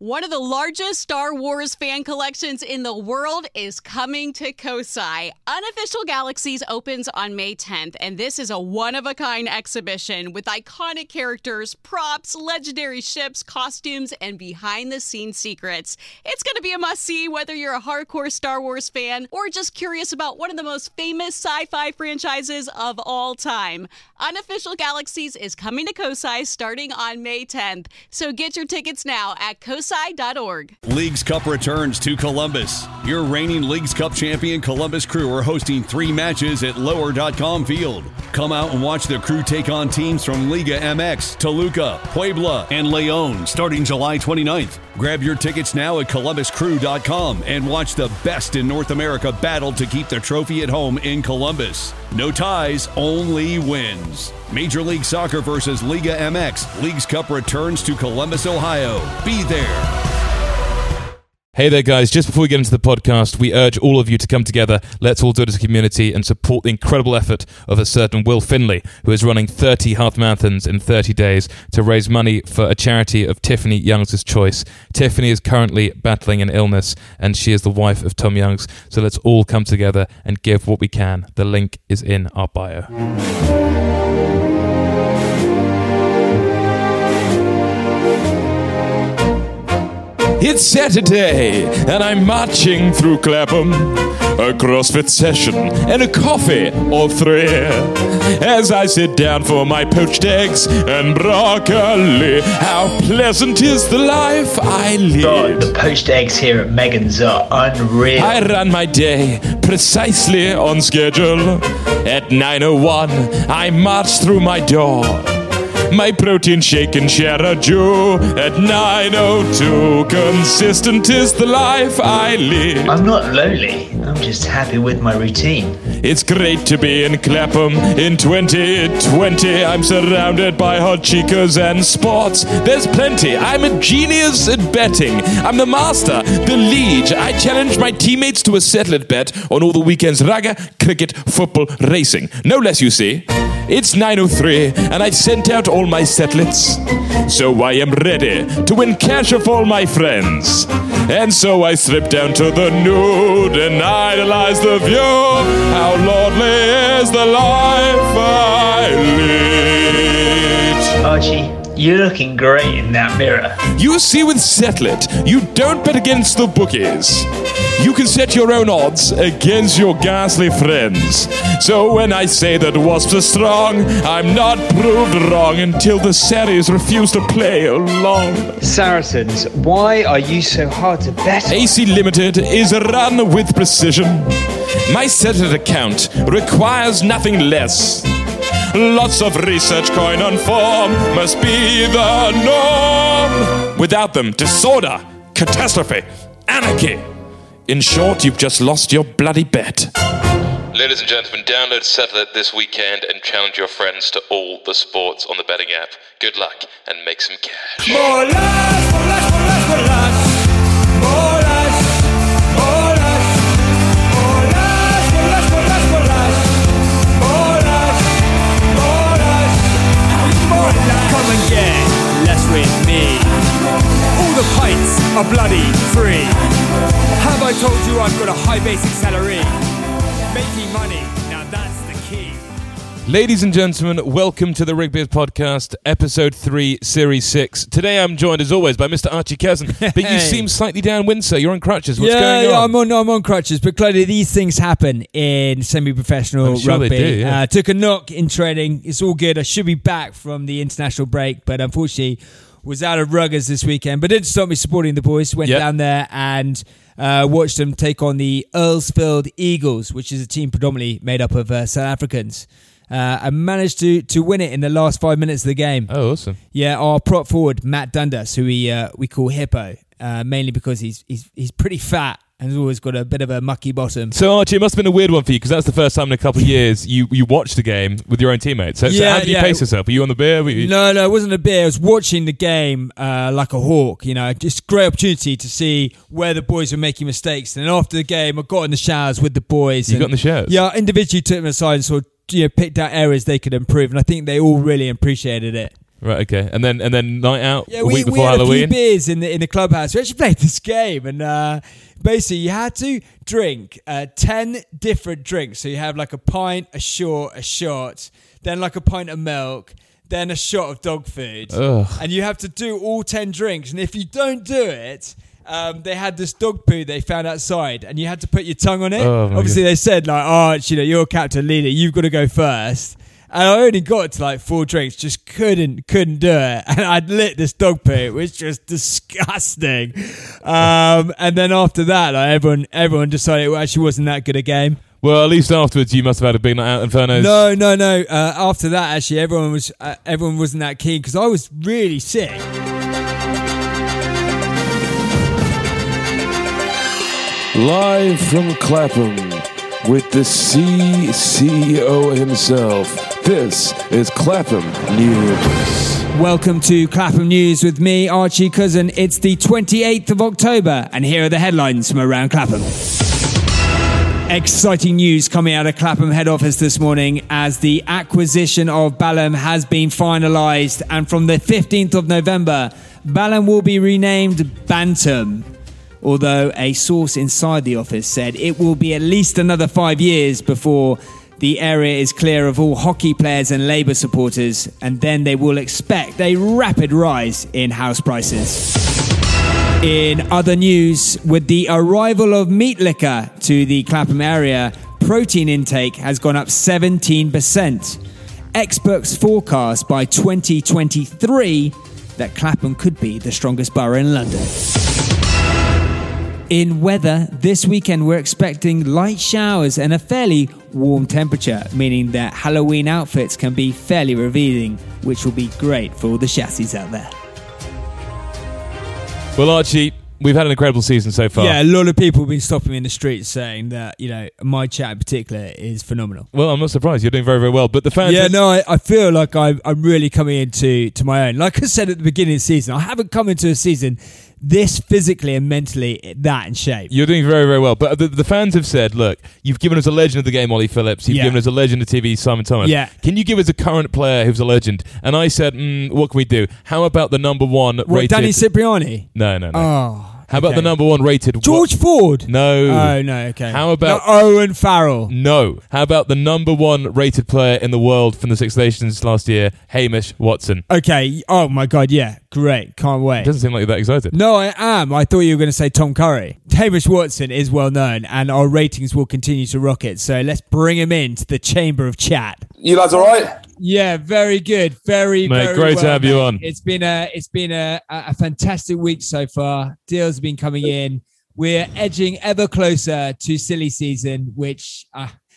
One of the largest Star Wars fan collections in the world is coming to Kosai. Unofficial Galaxies opens on May 10th, and this is a one-of-a-kind exhibition with iconic characters, props, legendary ships, costumes, and behind-the-scenes secrets. It's going to be a must-see whether you're a hardcore Star Wars fan or just curious about one of the most famous sci-fi franchises of all time. Unofficial Galaxies is coming to Kosai starting on May 10th, so get your tickets now at kosai.org. Leagues Cup returns to Columbus. Your reigning Leagues Cup champion Columbus Crew are hosting 3 matches at Lower.com Field. Come out and watch the Crew take on teams from Liga MX, Toluca, Puebla, and León starting July 29th. Grab your tickets now at columbuscrew.com and watch the best in North America battle to keep the trophy at home in Columbus. No ties, only wins. Major League Soccer versus Liga MX. Leagues Cup returns to Columbus, Ohio. Be there. Hey there, guys. Just before we get into the podcast, we urge all of you to come together. Let's all do it as a community and support the incredible effort of a certain Will Finley, who is running 30 half marathons in 30 days to raise money for a charity of Tiffany Young's choice. Tiffany is currently battling an illness, and she is the wife of Tom Youngs. So let's all come together and give what we can. The link is in our bio. It's Saturday, and I'm marching through Clapham, a CrossFit session, and a coffee or 3. As I sit down for my poached eggs and broccoli, how pleasant is the life I lead. God, the poached eggs here at Megan's are unreal. I run my day precisely on schedule. At 9:01, I march through my door. My protein shake and share a Jew at 9:02. Consistent is the life I lead. I'm not lonely. I'm just happy with my routine. It's great to be in Clapham in 2020. I'm surrounded by hot chicas and sports. There's plenty. I'm a genius at betting. I'm the master, the liege. I challenge my teammates to a settled bet on all the weekend's rugby, cricket, football, racing. No less, you see. It's 9:03, and I've sent out all my settlets. So I am ready to win cash of all my friends. And so I slip down to the nude and idolize the view. How lordly is the life I lead. Archie, you're looking great in that mirror. You see, with Setlet, you don't bet against the bookies. You can set your own odds against your ghastly friends. So when I say that wasps are strong, I'm not proved wrong until the Saris refuse to play along. Saracens, why are you so hard to bet on? AC Limited is run with precision. My Setlet account requires nothing less. Lots of research, coin and form must be the norm. Without them, disorder, catastrophe, anarchy. In short, you've just lost your bloody bet. Ladies and gentlemen, download Setlet this weekend and challenge your friends to all the sports on the betting app. Good luck and make some cash. More life, more life, more life, more life. More life, more life. More life, more life, more life, more life. More life, more life, more life. Come and get less with me. All the pints are bloody free. Have I told you I've got a high basic salary? Making money, now that's the key. Ladies and gentlemen, welcome to the Rigbeers Podcast, Episode 3, Series 6. Today I'm joined, as always, by Mr. Archie Cousin. But you seem slightly downwind, sir. You're on crutches. What's going on? I'm on crutches. But clearly these things happen in semi-professional rugby. They do, yeah. Took a knock in training. It's all good. I should be back from the international break, but unfortunately was out of ruggers this weekend. But it didn't stop me supporting the boys. Went down there and watched them take on the Earlsfield Eagles, which is a team predominantly made up of South Africans. I managed to win it in the last 5 minutes of the game. Oh, awesome. Yeah, our prop forward, Matt Dundas, who we call Hippo, mainly because he's pretty fat and has always got a bit of a mucky bottom. So, Archie, it must have been a weird one for you, because that's the first time in a couple of years you watched the game with your own teammates. So how did you pace yourself? Were you on the beer? No, it wasn't a beer. I was watching the game like a hawk. You know, just a great opportunity to see where the boys were making mistakes. And then after the game, I got in the showers with the boys. You got in the showers? Yeah, individually took them aside and sort of picked out areas they could improve. And I think they all really appreciated it. Right, okay. And then night out Yeah, a we week before had Halloween? a few beers in the clubhouse. We actually played this game, and basically you had to drink 10 different drinks. So you have like a pint, a shot, then like a pint of milk, then a shot of dog food. Ugh. And you have to do all 10 drinks. And if you don't do it, they had this dog poo they found outside, and you had to put your tongue on it. Oh, my Obviously, God. they said like, "Oh, you're captain leader. You've got to go first." And I only got to like 4 drinks, just couldn't do it. And I'd lit this dog poo, which was disgusting. And then after that, like, everyone decided it actually wasn't that good a game. Well, at least afterwards you must have had a big night out in Inferno's. No. After that, actually, everyone wasn't that keen because I was really sick. Live from Clapham with the CEO himself. This is Clapham News. Welcome to Clapham News with me, Archie Cousin. It's the 28th of October, and here are the headlines from around Clapham. Exciting news coming out of Clapham head office this morning as the acquisition of Balham has been finalised, and from the 15th of November, Balham will be renamed Bantam. Although a source inside the office said it will be at least another 5 years before the area is clear of all hockey players and Labour supporters, and then they will expect a rapid rise in house prices. In other news, with the arrival of meat liquor to the Clapham area, protein intake has gone up 17%. Experts forecast by 2023 that Clapham could be the strongest borough in London. In weather, this weekend we're expecting light showers and a fairly warm temperature, meaning that Halloween outfits can be fairly revealing, which will be great for all the chassis out there. Well, Archie, we've had an incredible season so far. Yeah, a lot of people have been stopping me in the streets saying that, my chat in particular is phenomenal. Well, I'm not surprised. You're doing very, very well. But the fans... Yeah, no, I feel like I'm really coming into my own. Like I said at the beginning of the season, I haven't come into a season this physically and mentally that in shape. You're doing very, very well. But the fans have said, look, you've given us a legend of the game, Ollie Phillips. You've given us a legend of TV, Simon Thomas. Yeah. Can you give us a current player who's a legend? And I said, what can we do? How about the number one rated... Danny Cipriani? No. Oh. How about the number one rated... George Ford? No. Oh, no, okay. How about... Owen Farrell? No. How about the number one rated player in the world from the Six Nations last year, Hamish Watson? Okay. Oh, my God, yeah. Great. Can't wait. Doesn't seem like you're that excited. No, I am. I thought you were going to say Tom Curry. Hamish Watson is well known, and our ratings will continue to rocket. So let's bring him into the chamber of chat. You lads all right? Yeah, very good. Very, Mate, very great well, to have you mate. on. It's been a fantastic week so far. Deals have been coming in. We're edging ever closer to silly season, which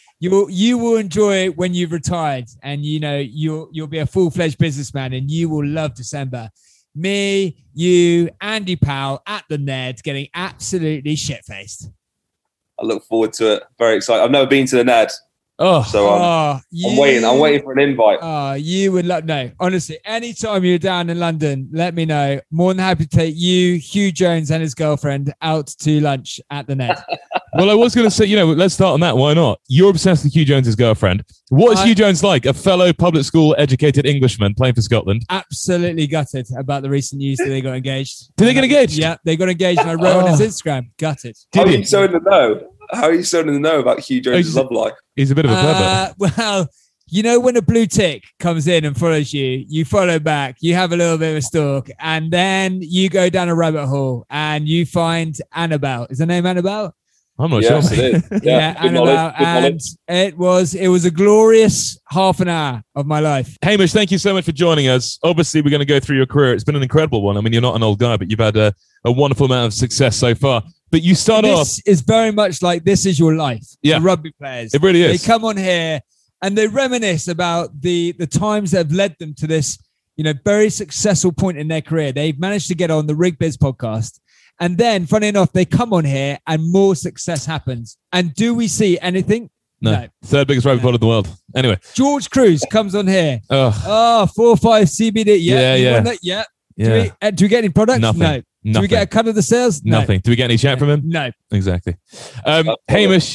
you will enjoy when you've retired, and you'll be a full-fledged businessman, and you will love December. Me, you, Andy Powell at the Ned, getting absolutely shit-faced. I look forward to it. Very excited. I've never been to the Ned. So I'm waiting for an invite. You would love. No, honestly, anytime you're down in London, let me know. More than happy to take you, Hugh Jones, and his girlfriend out to lunch at the Ned. Well, I was going to say, let's start on that. Why not? You're obsessed with Hugh Jones' girlfriend. What is Hugh Jones like? A fellow public school educated Englishman playing for Scotland? Absolutely gutted about the recent news that they got engaged. Did they get engaged? Yeah, they got engaged, and I wrote on his Instagram. Gutted. How are you so in the know? How are you so in the know about Hugh Jones' love life? He's a bit of a clever. Well, when a blue tick comes in and follows you, you follow back, you have a little bit of a stalk, and then you go down a rabbit hole and you find Annabelle. Is her name Annabelle? I'm not Yes, sure. it is. Yeah, Annabelle. And it was a glorious half an hour of my life. Hamish, thank you so much for joining us. Obviously, we're going to go through your career. It's been an incredible one. I mean, you're not an old guy, but you've had a wonderful amount of success so far. But you start off... This is very much like this is your life. Yeah. The rugby players. It really is. They come on here and they reminisce about the times that have led them to this, very successful point in their career. They've managed to get on the Rig Biz podcast. And then, funny enough, they come on here and more success happens. And do we see anything? No. Third biggest rugby pod in the world. Anyway. George Cruz comes on here. Oh, 4-5 CBD. Yeah. Yeah. Yeah. Do we get any products? Nothing. No. Do we get a cut of the sales? Nothing. Do we get any chat from him? No. Exactly. Hamish,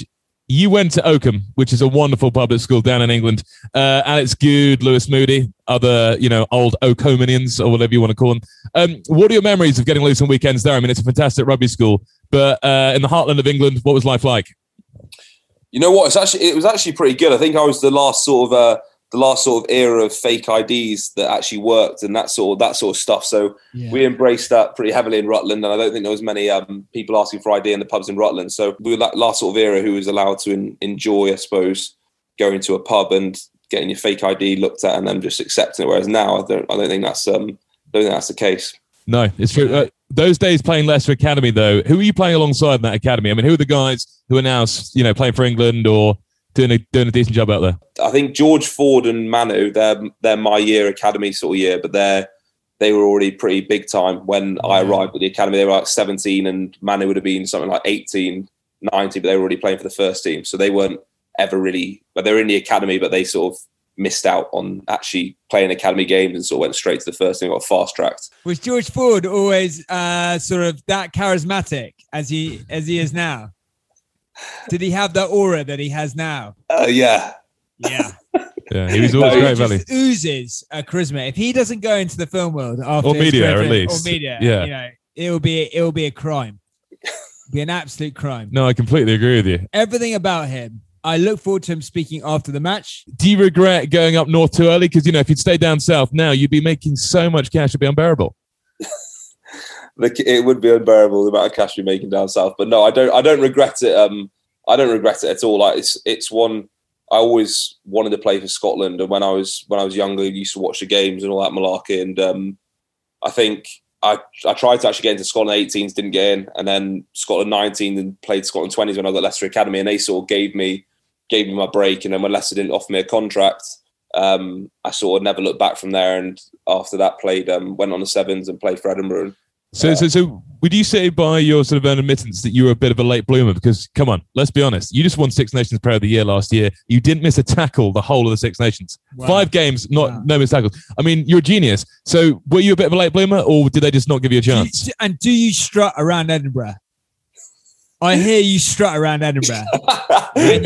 You went to Oakham, which is a wonderful public school down in England. Alex Good, Lewis Moody, other, old Oakhamians or whatever you want to call them. What are your memories of getting loose on weekends there? I mean, it's a fantastic rugby school, but in the heartland of England, what was life like? You know what? It was actually pretty good. I think I was the last sort of era of fake IDs that actually worked and that sort of stuff. So we embraced that pretty heavily in Rutland, and I don't think there was many people asking for ID in the pubs in Rutland. So we were that last sort of era who was allowed to enjoy, I suppose, going to a pub and getting your fake ID looked at and then just accepting it. Whereas now, I don't think that's the case. No, it's true. Those days playing Leicester Academy, though, who are you playing alongside in that academy? I mean, who are the guys who are now, playing for England or doing a decent job out there? I think George Ford and Manu, they're my year academy sort of year, but they were already pretty big time when I arrived at the academy. They were like 17 and Manu would have been something like 18, 19, but they were already playing for the first team. So they weren't ever really, but they were in the academy, but they sort of missed out on actually playing academy games and sort of went straight to the first team, got fast tracked. Was George Ford always sort of that charismatic as he is now? Did he have the aura that he has now? Yeah. Yeah. Yeah, he was always great value. Oozes charisma. If he doesn't go into the film world after or media, at least, or media, it will be a crime. It'll be an absolute crime. No, I completely agree with you. Everything about him. I look forward to him speaking after the match. Do you regret going up north too early? Because if you'd stayed down south now, you'd be making so much cash, it'd be unbearable. It would be unbearable, the amount of cash you're making down south. But no, I don't regret it. I don't regret it at all. Like it's one I always wanted to play for Scotland, and when I was younger, I used to watch the games and all that malarkey. And I think I tried to actually get into Scotland 18s, didn't get in, and then Scotland 19 and played Scotland 20s when I was at Leicester Academy, and they sort of gave me my break. And then when Leicester didn't offer me a contract, I sort of never looked back from there. And after that, went on the sevens and played for Edinburgh. So would you say by your sort of own admittance that you were a bit of a late bloomer? Because, come on, let's be honest. You just won Six Nations Player of the Year last year. You didn't miss a tackle the whole of the Six Nations. Wow. 5 games, no missed tackles. I mean, you're a genius. So were you a bit of a late bloomer, or did they just not give you a chance? Do you strut around Edinburgh? I hear you strut around Edinburgh. And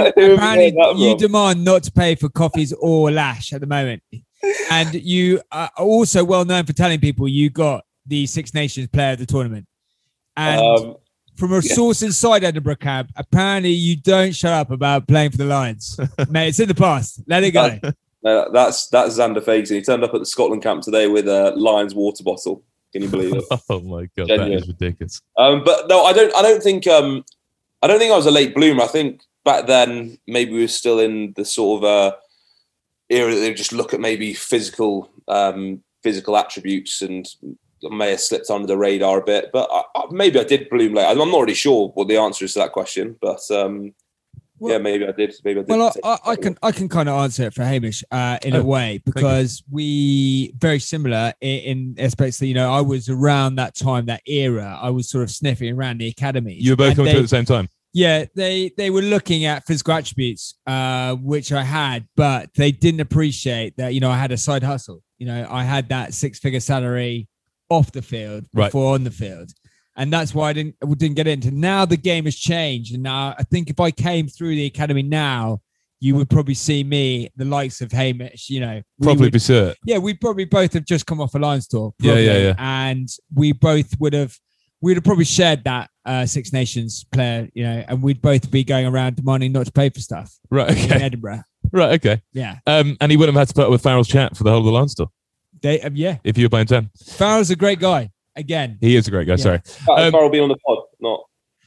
you demand not to pay for coffees or lash at the moment. And you are also well known for telling people you got the Six Nations Player of the tournament. And from a source inside Edinburgh camp, apparently you don't shut up about playing for the Lions. Mate, it's in the past. Let it go. That's Xander Fagan. He turned up at the Scotland camp today with a Lions water bottle. Can you believe it? Oh my God, Genuine. That is ridiculous. But no, I don't think I was a late bloomer. I think back then maybe we were still in the sort of era that they just look at maybe physical attributes, and I may have slipped under the radar a bit. But maybe I did bloom late. I'm not really sure what the answer is to that question, but maybe I did. Well, I can kind of answer it for Hamish in a way, because we very similar in aspects that I was around that time, that era. I was sort of sniffing around the academy. You were both coming through at the same time. Yeah, they were looking at physical attributes, which I had, but they didn't appreciate that. I had a side hustle. I had that 6-figure salary off the field before on the field. And that's why I didn't get into. Now the game has changed, and now I think if I came through the academy now, you would probably see me, the likes of Hamish. Probably be certain. Yeah, we probably both have just come off a Lions tour. Probably, yeah. And we both we'd have probably shared that Six Nations player, and we'd both be going around demanding not to pay for stuff. Right. Okay. In Edinburgh. Right. Okay. Yeah. And he wouldn't have had to put up with Farrell's chat for the whole of the Lions tour. If you were playing 10. Farrell's a great guy. Again, he is a great guy. Yeah. Sorry, Farrell be on the pod. Not.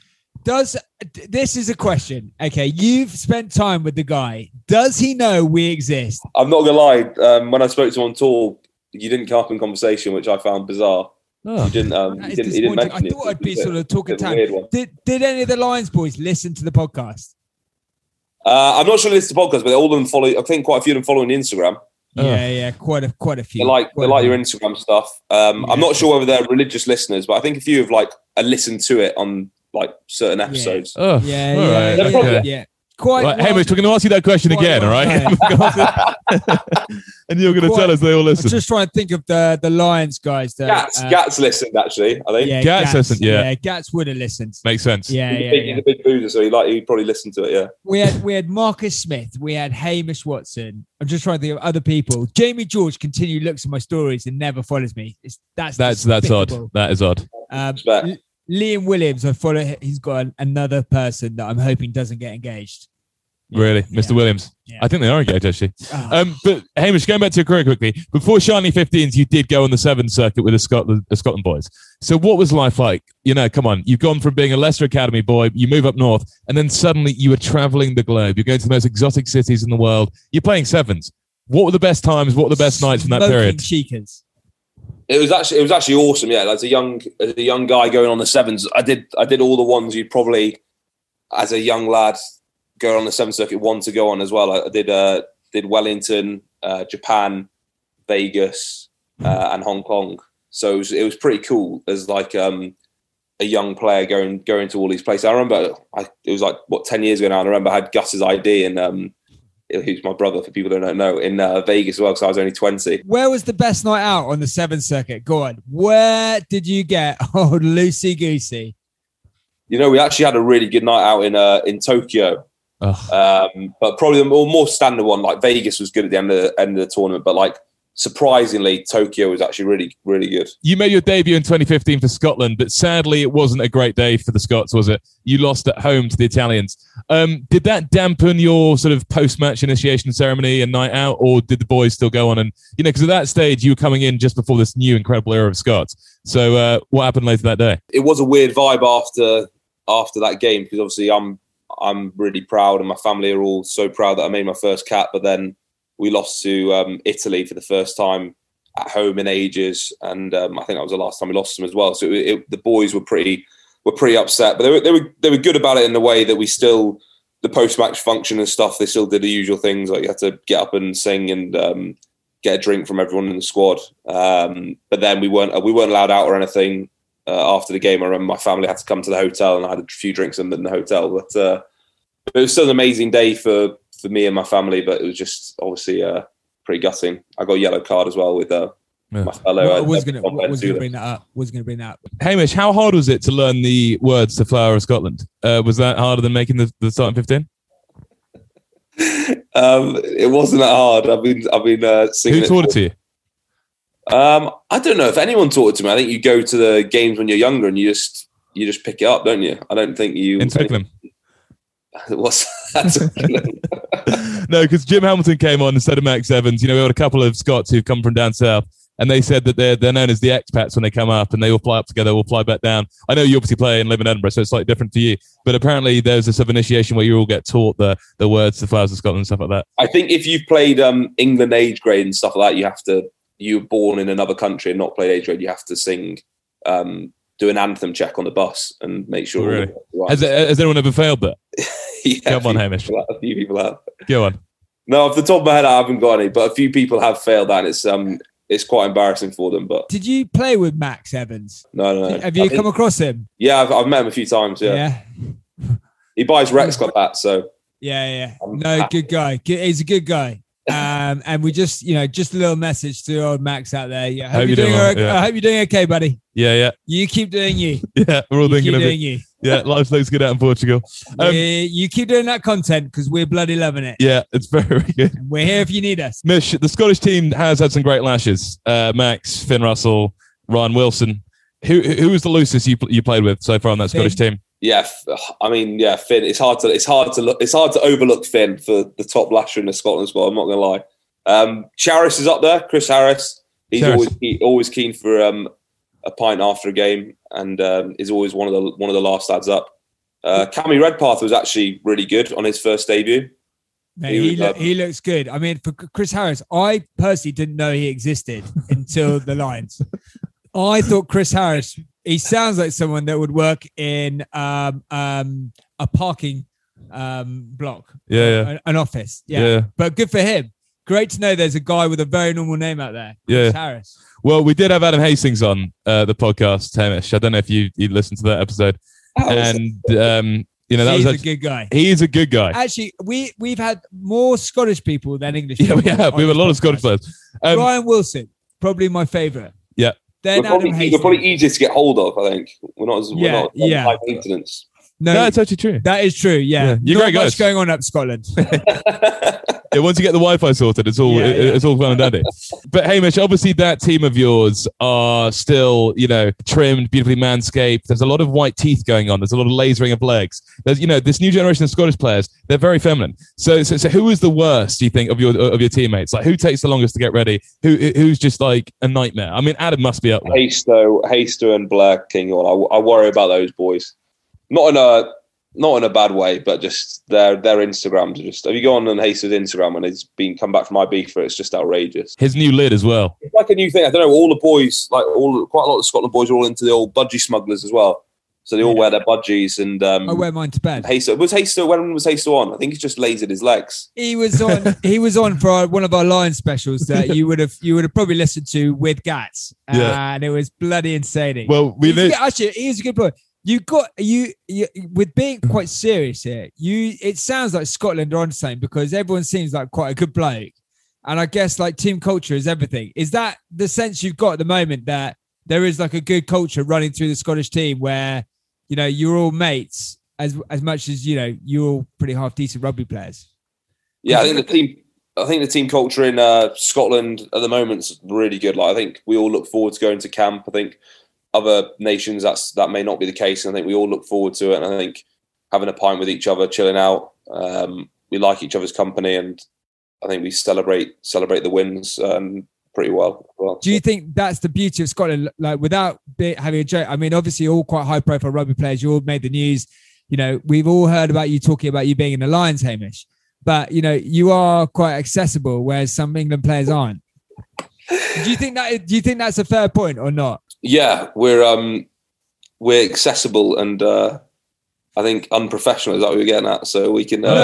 This is a question? Okay, you've spent time with the guy. Does he know we exist? I'm not gonna lie. When I spoke to him on tour, you didn't come up in conversation, which I found bizarre. Oh. You didn't. He didn't mention it. I thought I'd be sort of talking time. Did any of the Lions boys listen to the podcast? I'm not sure they listen to podcasts, but all of them follow. I think quite a few of them follow on Instagram. Yeah, quite a few. They like your Instagram stuff. I'm not sure whether they're religious listeners, but I think a few have listened to it on certain episodes. Yeah. quite. Right, Hamish, we're going to ask you that question Quite again, all right? And you're going to tell us they all I'm listen. just trying to think of the Lions guys. Gats listened actually. I think. Yeah, Gats listened, yeah. Gats would have listened. Makes sense. Yeah. He's a big boozer, so he'd probably listen to it. Yeah. We had Marcus Smith. We had Hamish Watson. I'm just trying to think of other people. Jamie George continually looks at my stories and never follows me. That's odd. despicable. That is odd. Liam Williams, I follow. He's got another person that I'm hoping doesn't get engaged. Really, Mr. Williams. Yeah. I think they are engaged actually. Oh. But Hamish, going back to your career quickly, before Shiny 15s, you did go on the Sevens circuit with the Scotland boys. So what was life like? You know, come on, you've gone from being a Leicester Academy boy, you move up north, and then suddenly you were traveling the globe. You're going to the most exotic cities in the world. You're playing Sevens. What were the best times? What were the best nights from that period? Cheekers. It was actually awesome. Yeah, as a young guy going on the Sevens, I did all the ones you'd probably, as a young lad, go on the Seventh Circuit want to go on as well. I did Wellington, Japan, Vegas, and Hong Kong. So it was pretty cool as like a young player going to all these places. I remember it was like 10 years ago now. And I remember I had Gus's ID and who's my brother for people that don't know in Vegas as well because I was only 20. Where was the best night out on the Seventh Circuit? Go on. Where did you get loosey goosey? You know, we actually had a really good night out in Tokyo. But probably the more standard one, like Vegas was good at the end of the tournament, but like surprisingly, Tokyo was actually really, really good. You made your debut in 2015 for Scotland, but sadly it wasn't a great day for the Scots, was it? You lost at home to the Italians. Did that dampen your sort of post-match initiation ceremony and night out, or did the boys still go on? And, you know, because at that stage you were coming in just before this new incredible era of Scots. So what happened later that day? It was a weird vibe after that game because obviously I'm really proud and my family are all so proud that I made my first cap, but then we lost to Italy for the first time at home in ages, and I think that was the last time we lost them as well. So the boys were pretty upset, but they were good about it in the way that we still, the post match function and stuff, they still did the usual things like you had to get up and sing and get a drink from everyone in the squad. But then we weren't allowed out or anything after the game. I remember my family had to come to the hotel and I had a few drinks in the hotel, but it was still an amazing day for me and my family, but it was just obviously pretty gutting. I got a yellow card as well with my fellow. I was going to bring that up. Hamish, how hard was it to learn the words to Flower of Scotland? Was that harder than making the starting 15? It wasn't that hard. I've been singing. Who taught it to you? I don't know if anyone taught it to me. I think you go to the games when you're younger and you just pick it up, don't you? I don't think you. In Twickenham. What's that? No, because Jim Hamilton came on instead of Max Evans. You know, we had a couple of Scots who've come from down south, and they said that they're known as the expats when they come up, and they all fly up together, all fly back down. I know you obviously play and live in Edinburgh, so it's slightly different for you. But apparently, there's a sort of initiation where you all get taught the words to Flowers of Scotland and stuff like that. I think if you've played England age grade and stuff like that, you were born in another country and not played age grade. You have to sing. Do an anthem check on the bus and make sure. Oh, really? Has anyone ever failed that? Yeah, Come on, Hamish. A few people have. Go on. No, off the top of my head, I haven't got any, but a few people have failed that, and it's quite embarrassing for them. But did you play with Max Evans? No. Have you come across him? Yeah, I've met him a few times. Yeah. He buys Rex Club hats, so. Yeah. No, good guy. He's a good guy. And we just a little message to old Max out there. Yeah, hope you're doing I hope you're doing okay, buddy. Yeah. You keep doing you. Yeah, we're all thinking of it. You. Yeah, life looks good out in Portugal. You keep doing that content because we're bloody loving it. Yeah, it's very good. And we're here if you need us. Mish, the Scottish team has had some great lashes. Max, Finn Russell, Ryan Wilson. Who was the loosest you played with so far on that Scottish team? Yeah, I mean, Finn. It's hard to overlook Finn for the top lasher in the Scotland squad. I'm not going to lie. Charis is up there. Chris Harris. He's always keen for a pint after a game, and is always one of the last lads up. Cammy Redpath was actually really good on his first debut. He looks good. I mean, for Chris Harris, I personally didn't know he existed until the Lions. I thought Chris Harris. He sounds like someone that would work in a parking block. Yeah. An office. Yeah. But good for him. Great to know there's a guy with a very normal name out there. Chris Harris. Well, we did have Adam Hastings on the podcast, Hamish. I don't know if you listened to that episode. And You know, He's a good guy. He is a good guy. Actually, we've had more Scottish people than English. Yeah, people we have. We have a lot of Scottish players. Ryan Wilson, probably my favourite. Yeah. Then we're probably easier to get hold of. I think we're not as high maintenance. No, it's actually true. That is true. Yeah, You're not great much guys. going on up Scotland. Yeah, once you get the Wi-Fi sorted, it's all it's all fun and dandy. But Hamish, obviously that team of yours are still, trimmed, beautifully manscaped. There's a lot of white teeth going on. There's a lot of lasering of legs. There's, this new generation of Scottish players. They're very feminine. So who is the worst, do you think, of your teammates? Like, who takes the longest to get ready? Who's just like a nightmare? I mean, Adam must be up there. Hayster and Blair Kinghorn. I worry about those boys. Not in a bad way, but just their Instagrams are just. Have you gone on Hayster's Instagram when he's been come back from Ibiza? It's just outrageous. His new lid as well. It's like a new thing. I don't know. All the boys, quite a lot of Scotland boys, are all into the old budgie smugglers as well. So they all wear their budgies and. I wear mine to bed. Hayster when was Hayster on? I think he's just lasered his legs. He was on. He was on for one of our Lion specials that you would have probably listened to with Gats, and it was bloody insane. Well, actually, he was a good boy. You with being quite serious here. It sounds like Scotland are on something because everyone seems like quite a good bloke, and I guess like team culture is everything. Is that the sense you've got at the moment, that there is like a good culture running through the Scottish team where you're all mates as much as you're all pretty half decent rugby players? Yeah, I think the team culture in Scotland at the moment is really good. Like, I think we all look forward to going to camp. I think other nations that may not be the case, and I think we all look forward to it. And I think having a pint with each other, chilling out, we like each other's company, and I think we celebrate the wins pretty well. Do you think that's the beauty of Scotland? Like, without having a joke, I mean, obviously, all quite high-profile rugby players. You all made the news. We've all heard about you talking about you being in the Lions, Hamish. But you are quite accessible, whereas some England players aren't. Do you think that's a fair point or not? Yeah, we're accessible and I think unprofessional. Is that what we're getting at? So we can.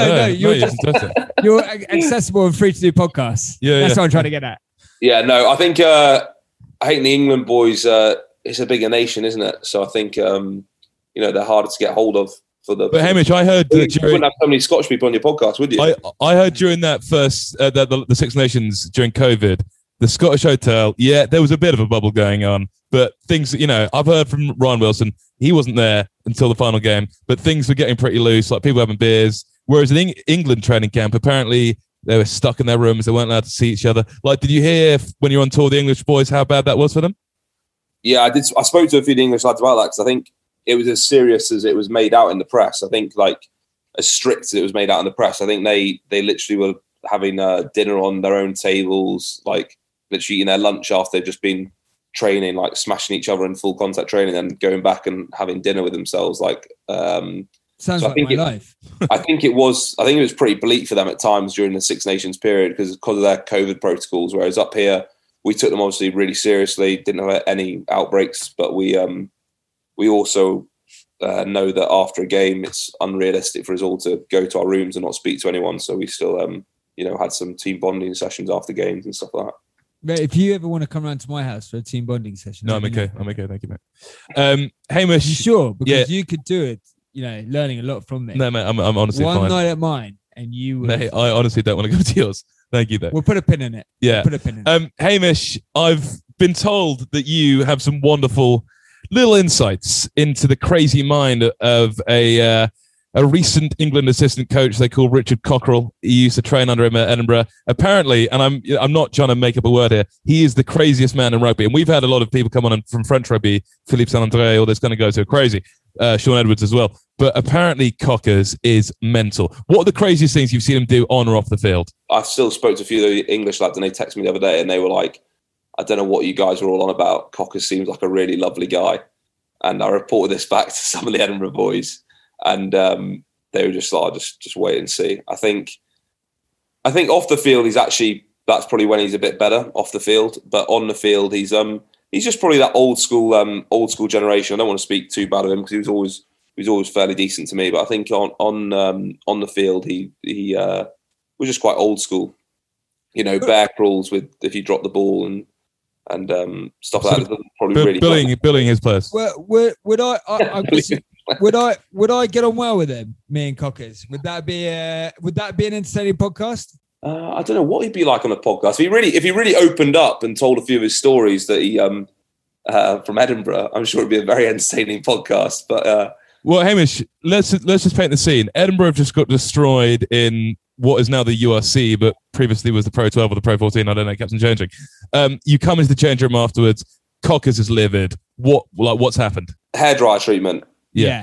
You're accessible and free to do podcasts. Yeah, that's what I'm trying to get at. Yeah, no, I think the England boys. It's a bigger nation, isn't it? So I think they're harder to get hold of. But Hamish, I heard you wouldn't have so many Scottish people on your podcast, would you? I heard during that first the Six Nations during COVID, the Scottish hotel, there was a bit of a bubble going on. But things, I've heard from Ryan Wilson, he wasn't there until the final game, but things were getting pretty loose, like people having beers. Whereas in England training camp, apparently they were stuck in their rooms, they weren't allowed to see each other. Like, did you hear when you were on tour, the English boys, how bad that was for them? Yeah, I did. I spoke to a few of the English lads about that because I think it was as serious as it was made out in the press. I think, like, as strict as it was made out in the press. I think they literally were having dinner on their own tables, like literally eating their lunch after they'd just been training, like smashing each other in full contact training and going back and having dinner with themselves. Sounds like my life. I think it was pretty bleak for them at times during the Six Nations period because of their COVID protocols. Whereas up here, we took them obviously really seriously, didn't have any outbreaks, but we also know that after a game, it's unrealistic for us all to go to our rooms and not speak to anyone. So we still, had some team bonding sessions after games and stuff like that. Mate, if you ever want to come around to my house for a team bonding session. No, I'm okay. Thank you, mate. Hamish. You sure? Because you could do it, learning a lot from me. No, mate, I'm honestly fine. One night at mine and you would. Mate, I honestly don't want to go to yours. Thank you, though. We'll put a pin in it. Yeah. We'll put a pin in it. Hamish, I've been told that you have some wonderful little insights into the crazy mind of a recent England assistant coach they call Richard Cockerell. He used to train under him at Edinburgh. Apparently, and I'm not trying to make up a word here, he is the craziest man in rugby. And we've had a lot of people come on from French rugby, Philippe Saint-André, all those kind of guys who are crazy. Sean Edwards as well. But apparently Cockers is mental. What are the craziest things you've seen him do on or off the field? I still spoke to a few of the English lads and they texted me the other day and they were like, I don't know what you guys are all on about. Cockers seems like a really lovely guy. And I reported this back to some of the Edinburgh boys. And they were just like, just wait and see. I think off the field, that's probably when he's a bit better off the field. But on the field, he's just probably that old school generation. I don't want to speak too bad of him because he was always fairly decent to me. But I think on the field, he was just quite old school. Bear crawls with if you drop the ball and stuff like that. Probably really bullying his players. Would I would I get on well with him? Me and Cockers. Would that be an entertaining podcast? I don't know what he'd be like on a podcast. If he really opened up and told a few of his stories that he from Edinburgh, I'm sure it'd be a very entertaining podcast. But well, Hamish, let's just paint the scene. Edinburgh have just got destroyed in what is now the URC, but previously was the Pro 12 or the Pro 14. I don't know, kept on changing. You come into the change room afterwards. Cockers is livid. What's happened? Hairdryer treatment. Yeah.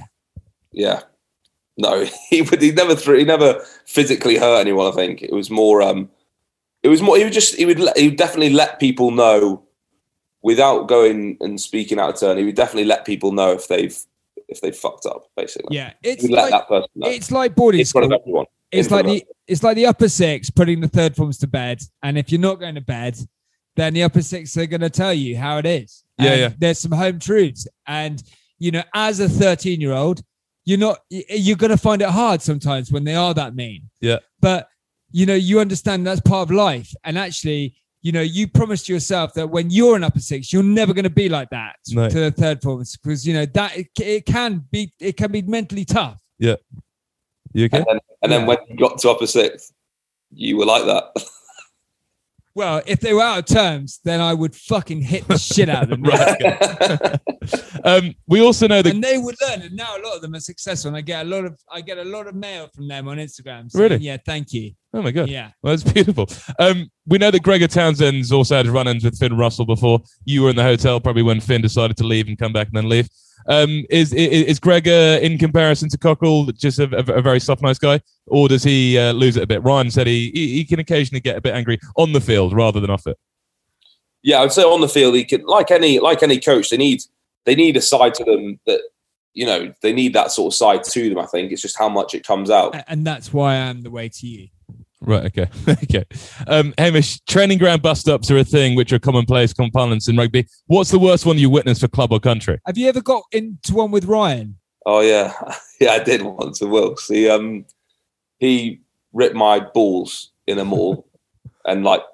No, he never physically hurt anyone. I think it was more. He would definitely let people know without going and speaking out of turn. He would definitely let people know if they've fucked up. Basically, yeah. It's He'd let that person know. It's like boarding in front school. of everyone. It's like the upper six putting the third forms to bed, and if you're not going to bed, then the upper six are going to tell you how it is. Yeah. There's some home truths, and as a 13-year-old, you're going to find it hard sometimes when they are that mean. Yeah. But you understand that's part of life, and actually, you promised yourself that when you're an upper six, you're never going to be like that to the third forms, because that it can be mentally tough. Yeah. You okay? And then when you got to upper sixth, you were like that. Well, if they were out of terms, then I would fucking hit the shit out of them. We also know that, and they would learn. And now a lot of them are successful, and I get a lot of mail from them on Instagram saying, really? Yeah, thank you. Oh my god. Yeah. Well, that's beautiful. We know that Gregor Townsend's also had run-ins with Finn Russell before. You were in the hotel probably when Finn decided to leave and come back and then leave. Is Gregor, in comparison to Cockle, just a very soft, nice guy, or does he lose it a bit? Ryan said he can occasionally get a bit angry on the field rather than off it. Yeah, I'd say on the field, he can, like any coach, they need a side to them that they need that sort of side to them. I think it's just how much it comes out, and that's why I'm the way to you. Right, okay. Okay. Hamish, training ground bust-ups are a thing which are commonplace, common parlance in rugby. What's the worst one you witnessed for club or country? Have you ever got into one with Ryan? Oh, yeah. Yeah, I did once with Wilkes. He ripped my balls in a mall and I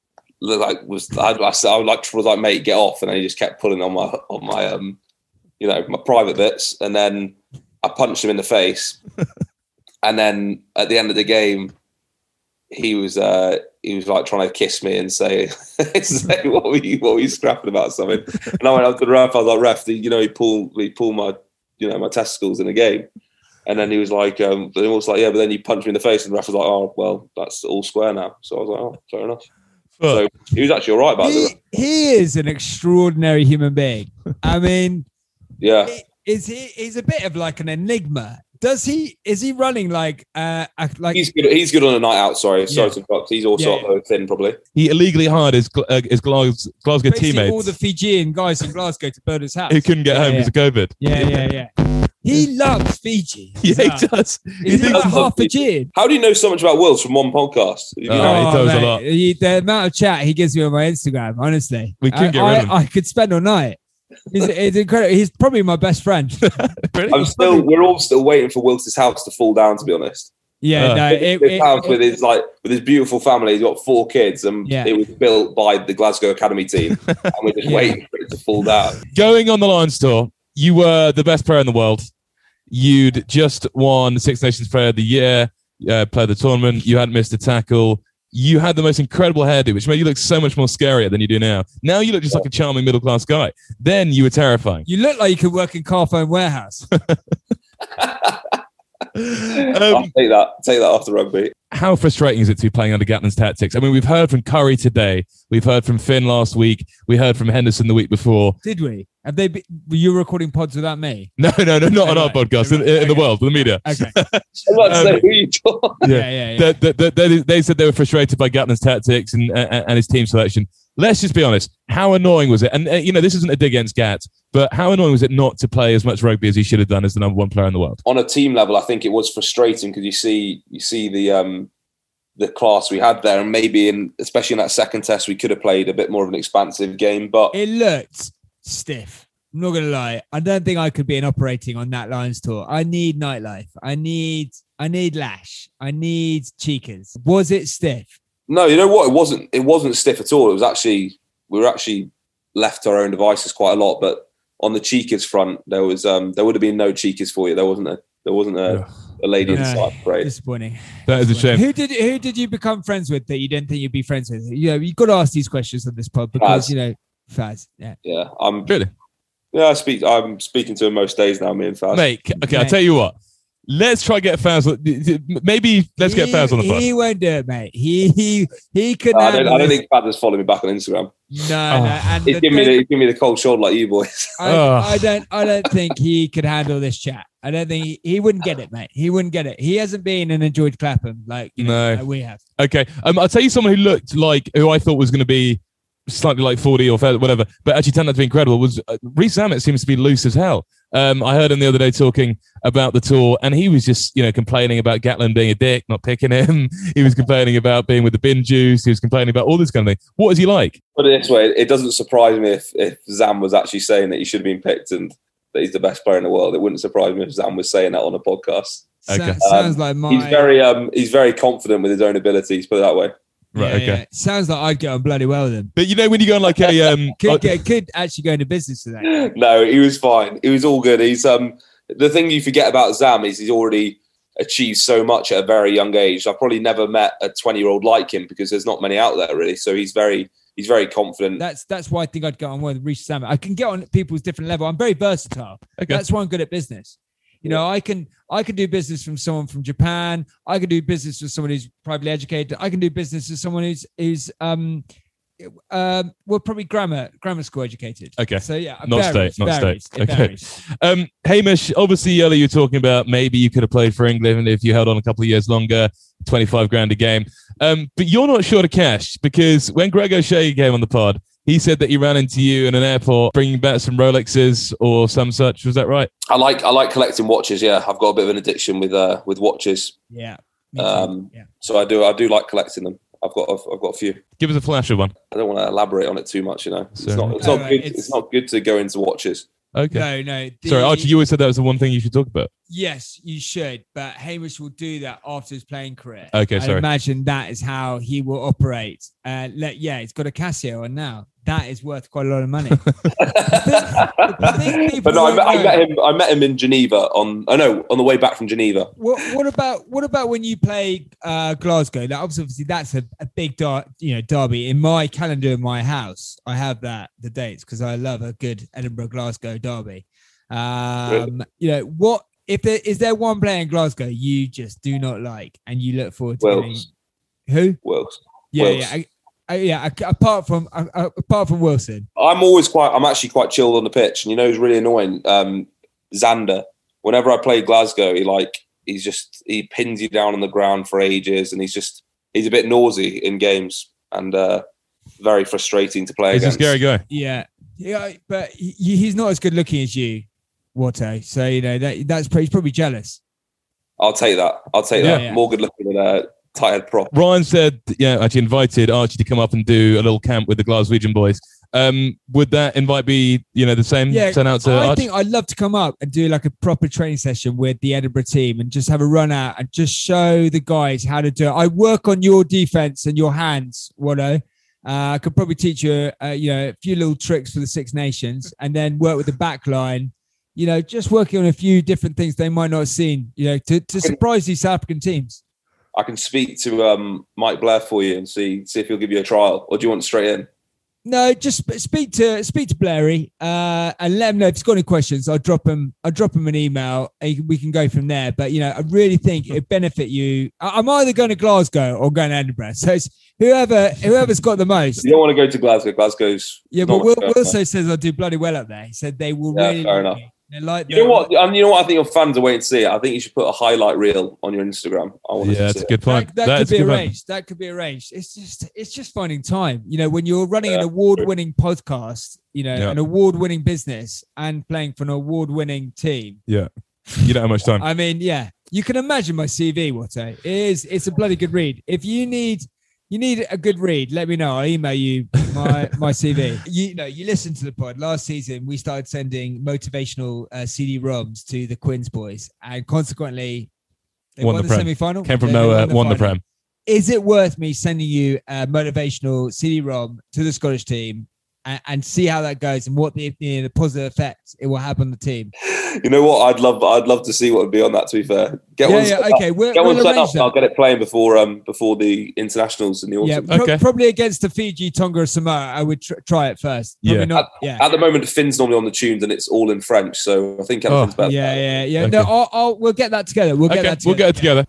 was like, mate, get off. And then he just kept pulling on my my private bits. And then I punched him in the face. And then at the end of the game, he was like trying to kiss me and say what were you scrapping about something? And I went up to the ref. I was like, ref, he pulled my my testicles in a game. And then he was like, yeah, but then you punched me in the face. And the ref was like, oh well, that's all square now. So I was like, oh, fair enough. So he was actually all right about it. He is an extraordinary human being. I mean, yeah, he's a bit of like an enigma. Is he running like he's good on a night out. Sorry to interrupt. He's also up there thin, probably. He illegally hired his Glasgow basically teammates, all the Fijian guys in Glasgow, to build his house. Who couldn't get home because of COVID. Yeah. He loves Fiji. Yeah, he does. He's like half Fijian. How do you know so much about Wills from one podcast? He knows a lot. The amount of chat he gives me on my Instagram, honestly, we couldn't get rid of him. I could spend all night. He's incredible. He's probably my best friend. Really? We're all still waiting for Wilkes' house to fall down, to be honest. Yeah, his house with his beautiful family. He's got 4 kids, and it was built by the Glasgow Academy team, and we're just waiting for it to fall down. Going on the Lions tour, you were the best player in the world. You'd just won Six Nations Player of the Year, played the tournament. You hadn't missed a tackle. You had the most incredible hairdo, which made you look so much more scarier than you do now. Now you look just like a charming middle-class guy. Then you were terrifying. You look like you could work in Carphone Warehouse. I'll take that after rugby. How frustrating is it to be playing under Gatland's tactics? I mean, we've heard from Curry today. We've heard from Finn last week. We heard from Henderson the week before. Did we? Were you recording pods without me? No, not on our podcast. In the world, the media. Okay. Who you talking? Yeah. They said they were frustrated by Gatland's tactics and his team selection. Let's just be honest. How annoying was it? And this isn't a dig against Gat, but how annoying was it not to play as much rugby as he should have done as the number 1 player in the world? On a team level, I think it was frustrating because you see the class we had there, and maybe especially in that second test, we could have played a bit more of an expansive game. But it looked stiff. I'm not gonna lie. I don't think I could be operating on that Lions tour. I need nightlife. I need lash. I need cheekers. Was it stiff? No, you know what? It wasn't stiff at all. It was actually, we were actually left to our own devices quite a lot. But on the cheekers front, there would have been no cheekers for you. There wasn't a lady in sight. Right? Disappointing. That is a shame. Who did you become friends with that you didn't think you'd be friends with? You've got to ask these questions on this pod because Faz. Yeah, I'm speaking to him most days now. Me and Faz. Mate, okay, I'll tell you what. Let's try get Faz. Maybe let's get Faz on the phone. He won't do it, mate. He couldn't. I don't think Faz has followed me back on Instagram. No. And he's giving me the cold shoulder like you boys. I don't think he could handle this chat. I don't think he wouldn't get it, mate. He wouldn't get it. He hasn't been and enjoyed Clapham like we have. Okay, I'll tell you someone who I thought was going to be slightly like 40 or whatever, but actually turned out to be incredible. Was Reece Zammit seems to be loose as hell. I heard him the other day talking about the tour, and he was just complaining about Gatland being a dick, not picking him. He was complaining about being with the bin juice. He was complaining about all this kind of thing. What is he like? Put it this way: it doesn't surprise me if Zam was actually saying that he should have been picked and that he's the best player in the world. It wouldn't surprise me if Zam was saying that on a podcast. Okay, sounds like he's very confident with his own abilities. Put it that way. Right. Okay. Yeah. Sounds like I'd get on bloody well with him. But when you go on like a could actually go into business today. No, he was fine. He was all good. He's the thing you forget about Zam is he's already achieved so much at a very young age. I've probably never met a 20-year-old like him because there's not many out there really. So he's very confident. That's why I think I'd get on with Reece Zammit. I can get on people's different level. I'm very versatile. Okay. That's why I'm good at business. I can do business from someone from Japan. I can do business with someone who's privately educated. I can do business with someone who's probably grammar school educated. Okay. So yeah, not state. Okay. Hamish, obviously earlier you were talking about maybe you could have played for England if you held on a couple of years longer, 25 grand a game. But you're not short of cash because when Greg O'Shea came on the pod, he said that he ran into you in an airport bringing back some Rolexes or some such. Was that right? I like collecting watches. Yeah, I've got a bit of an addiction with watches. Yeah. So I do like collecting them. I've got a few. Give us a flash of one. I don't want to elaborate on it too much. It's not good to go into watches. Okay. No. Sorry, Archie, you always said that was the one thing you should talk about. Yes, you should. But Hamish will do that after his playing career. Okay, sorry. I imagine that is how he will operate. He's got a Casio on now. That is worth quite a lot of money. I met him in Geneva on the way back from Geneva. What about when you play Glasgow? Obviously that's a big derby. In my calendar in my house, I have the dates because I love a good Edinburgh Glasgow derby. What is there one player in Glasgow you just do not like and you look forward to getting? Who? Wills. Apart from Wilson, I'm actually quite chilled on the pitch, and it's really annoying. Xander, whenever I play Glasgow, he pins you down on the ground for ages, and he's a bit noisy in games and very frustrating to play against. He's a scary guy. Yeah, but he's not as good looking as you, Watto. So he's probably jealous. I'll take that. Yeah. More good looking than tight prop. Ryan said, actually invited Archie to come up and do a little camp with the Glaswegian boys. Would that invite be, the same? Yeah, send out to I think I'd love to come up and do like a proper training session with the Edinburgh team and just have a run out and just show the guys how to do it. I work on your defense and your hands, Watto. I could probably teach you, a few little tricks for the Six Nations and then work with the back line. Just working on a few different things they might not have seen, to surprise these South African teams. I can speak to Mike Blair for you and see if he'll give you a trial, or do you want straight in? No, just speak to Blairy and let him know if he's got any questions. I'll drop him an email. We can go from there. But I really think it'd benefit you. I'm either going to Glasgow or going to Edinburgh. So it's whoever's got the most. You don't want to go to Glasgow. Glasgow's but Will also says I'll do bloody well up there. He said they will really. Fair enough. You know what? I think your fans are waiting to see it. I think you should put a highlight reel on your Instagram. That's a good point. That could be arranged. That could be arranged. It's just finding time. When you're running an award-winning podcast, an award-winning business and playing for an award-winning team. Yeah, you don't have much time. I mean, you can imagine my CV. It's a bloody good read. If you need a good read, let me know. I'll email you my CV. You listened to the pod. Last season, we started sending motivational CD-ROMs to the Quins boys. And consequently, they won the semi-final. Came from nowhere, won the Prem. Is it worth me sending you a motivational CD-ROM to the Scottish team and see how that goes and what the positive effect it will have on the team. You know what? I'd love to see what would be on that. To be fair, get one set up. And I'll get it playing before the internationals in the autumn. Probably against the Fiji, Tonga, or Samoa. I would try it first. Probably not. At the moment, Finn's normally on the tunes and it's all in French, so I think everything's better. Yeah. Okay. No, we'll get that together. We'll get it together.